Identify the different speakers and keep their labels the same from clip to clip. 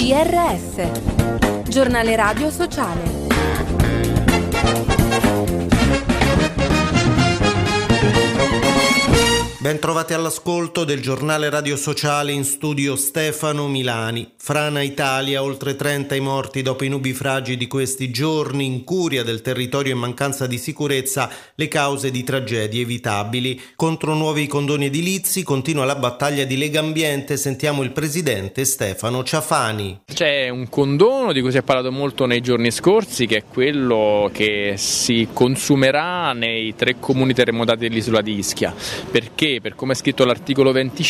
Speaker 1: GRS, Giornale Radio Sociale.
Speaker 2: Ben trovati all'ascolto del Giornale Radio Sociale, in studio Stefano Milani. Frana Italia, oltre 30 i morti dopo i nubifragi di questi giorni, incuria del territorio e mancanza di sicurezza, le cause di tragedie evitabili. Contro nuovi condoni edilizi continua la battaglia di Legambiente, sentiamo il presidente Stefano Ciafani.
Speaker 3: C'è un condono di cui si è parlato molto nei giorni scorsi, che è quello che si consumerà nei 3 comuni terremotati dell'isola di Ischia, perché per come è scritto l'articolo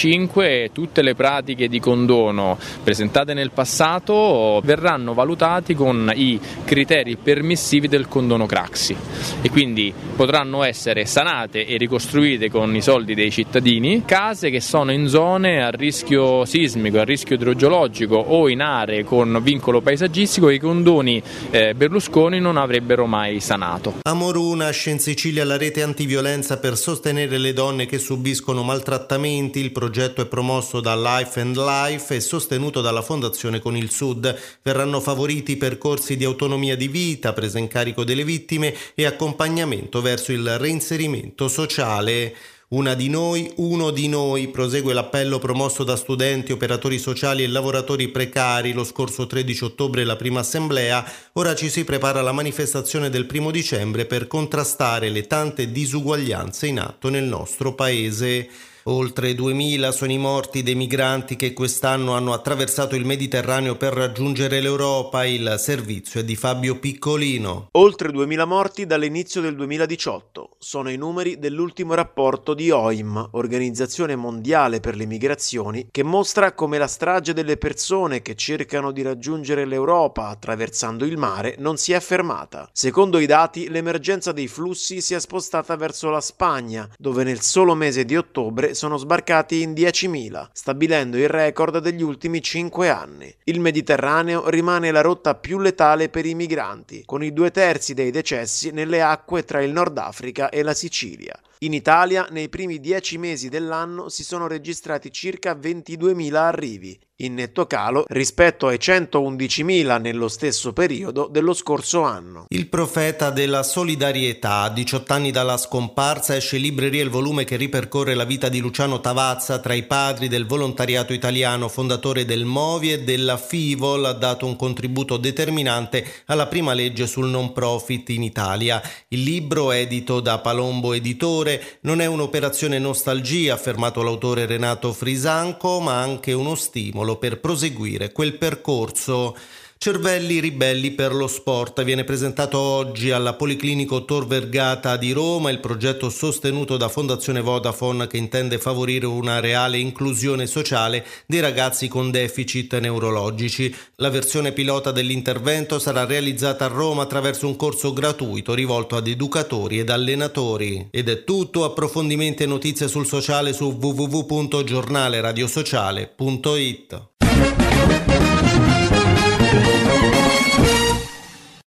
Speaker 3: 25 tutte le pratiche di condono presentate nel passato verranno valutati con i criteri permissivi del condono Craxi e quindi potranno essere sanate e ricostruite con i soldi dei cittadini case che sono in zone a rischio sismico, a rischio idrogeologico o in aree con vincolo paesaggistico che i condoni Berlusconi non avrebbero mai sanato.
Speaker 2: A Moru nasce in Sicilia la rete antiviolenza per sostenere le donne che subiscono maltrattamenti. Il progetto è promosso da Life and Life e sostenuto dalla Fondazione Con il Sud. Verranno favoriti i percorsi di autonomia di vita, presa in carico delle vittime e accompagnamento verso il reinserimento sociale. Una di noi, uno di noi, prosegue l'appello promosso da studenti, operatori sociali e lavoratori precari. Lo scorso 13 ottobre la prima assemblea, ora ci si prepara alla manifestazione del 1 dicembre per contrastare le tante disuguaglianze in atto nel nostro paese. Oltre 2000 sono i morti dei migranti che quest'anno hanno attraversato il Mediterraneo per raggiungere l'Europa. Il servizio è di Fabio Piccolino.
Speaker 4: Oltre 2000 morti dall'inizio del 2018. Sono i numeri dell'ultimo rapporto di OIM, Organizzazione Mondiale per le Migrazioni, che mostra come la strage delle persone che cercano di raggiungere l'Europa attraversando il mare non si è fermata. Secondo i dati, l'emergenza dei flussi si è spostata verso la Spagna, dove nel solo mese di ottobre sono sbarcati in 10.000, stabilendo il record degli ultimi 5 anni. Il Mediterraneo rimane la rotta più letale per i migranti, con i 2/3 dei decessi nelle acque tra il Nord Africa e la Sicilia. In Italia, nei primi 10 mesi dell'anno si sono registrati circa 22.000 arrivi, in netto calo rispetto ai 111.000 nello stesso periodo dello scorso anno.
Speaker 2: Il profeta della solidarietà. A 18 anni dalla scomparsa esce in libreria il volume che ripercorre la vita di Luciano Tavazza, tra i padri del volontariato italiano, fondatore del MOVI e della FIVOL. Ha dato un contributo determinante alla prima legge sul non profit in Italia. Il libro, edito da Palombo Editore, non è un'operazione nostalgia, ha affermato l'autore Renato Frisanco, ma anche uno stimolo per proseguire quel percorso. Cervelli ribelli per lo sport. Viene presentato oggi alla Policlinico Tor Vergata di Roma il progetto sostenuto da Fondazione Vodafone che intende favorire una reale inclusione sociale dei ragazzi con deficit neurologici. La versione pilota dell'intervento sarà realizzata a Roma attraverso un corso gratuito rivolto ad educatori ed allenatori. Ed è tutto. Approfondimenti e notizie sul sociale su www.giornaleradiosociale.it.